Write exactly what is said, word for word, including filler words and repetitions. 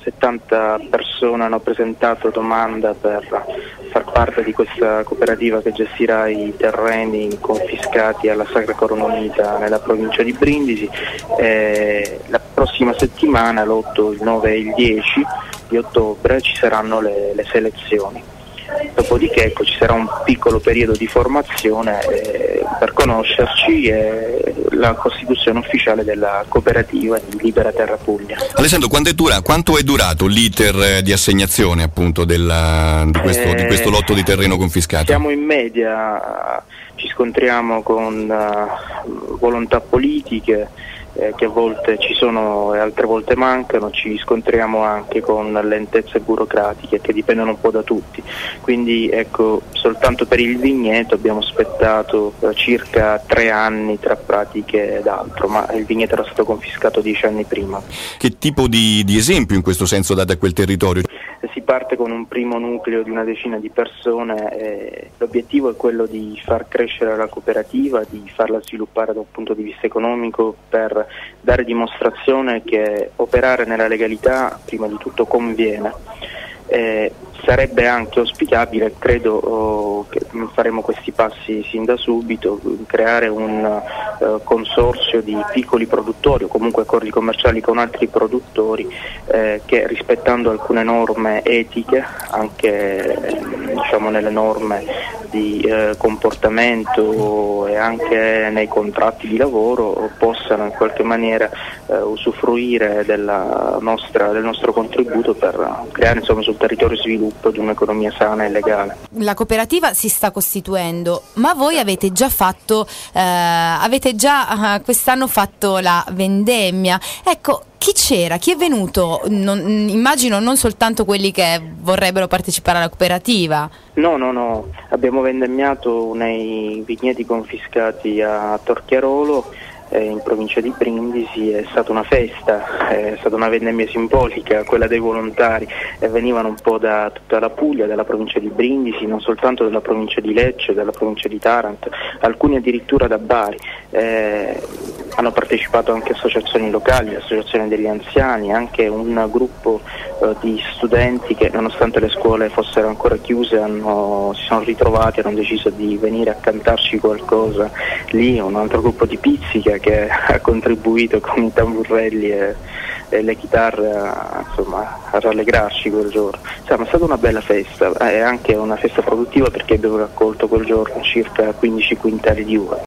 settanta persone hanno presentato domanda per far parte di questa cooperativa che gestirà i terreni confiscati alla Sacra Corona Unita nella provincia di Brindisi. Eh, la prossima settimana, l'otto, il nove e il dieci di ottobre, ci saranno le, le selezioni. Dopodiché ecco, ci sarà un piccolo periodo di formazione eh, per conoscerci e la costituzione ufficiale della cooperativa di Libera Terra Puglia. Alessandro, quanto è, dura, quanto è durato l'iter di assegnazione appunto della, di, questo, eh, di questo lotto di terreno confiscato? Siamo in media, ci scontriamo con uh, volontà politiche eh, che a volte ci sono e altre volte mancano, ci scontriamo anche con lentezze burocratiche che dipendono un po' da tutti, quindi ecco, soltanto per il vigneto abbiamo aspettato eh, circa tre anni tra pratiche ed altro, ma il vigneto era stato confiscato dieci anni prima. Che tipo di, di esempio in questo senso date a quel territorio? Si parte con un primo nucleo di una decina di persone e l'obiettivo è quello di far crescere la cooperativa, di farla sviluppare da un punto di vista economico per dare dimostrazione che operare nella legalità prima di tutto conviene. Eh, sarebbe anche auspicabile, credo oh, che faremo questi passi sin da subito, creare un uh, consorzio di piccoli produttori o comunque accordi commerciali con altri produttori eh, che, rispettando alcune norme etiche, anche diciamo nelle norme di eh, comportamento e anche nei contratti di lavoro, possano in qualche maniera eh, usufruire della nostra, del nostro contributo per creare insomma sul territorio sviluppo di un'economia sana e legale. La cooperativa si sta costituendo, ma voi avete già fatto, eh, avete già eh, quest'anno fatto la vendemmia. Ecco, chi c'era? Chi è venuto? Non, immagino non soltanto quelli che vorrebbero partecipare alla cooperativa. No, no, no. Abbiamo vendemmiato nei vigneti confiscati a Torchiarolo, eh, in provincia di Brindisi. È stata una festa, è stata una vendemmia simbolica, quella dei volontari, e venivano un po' da tutta la Puglia, dalla provincia di Brindisi, non soltanto dalla provincia di Lecce, dalla provincia di Taranto, alcuni addirittura da Bari. Eh, hanno partecipato anche associazioni locali, associazioni degli anziani, anche un gruppo eh, di studenti che, nonostante le scuole fossero ancora chiuse, hanno, si sono ritrovati, hanno deciso di venire a cantarci qualcosa lì. Un altro gruppo di pizzica che ha contribuito con i tamburelli e, e le chitarre a, insomma, a rallegrarci quel giorno. Insomma, è stata una bella festa e anche una festa produttiva, perché abbiamo raccolto quel giorno circa quindici quintali di uva.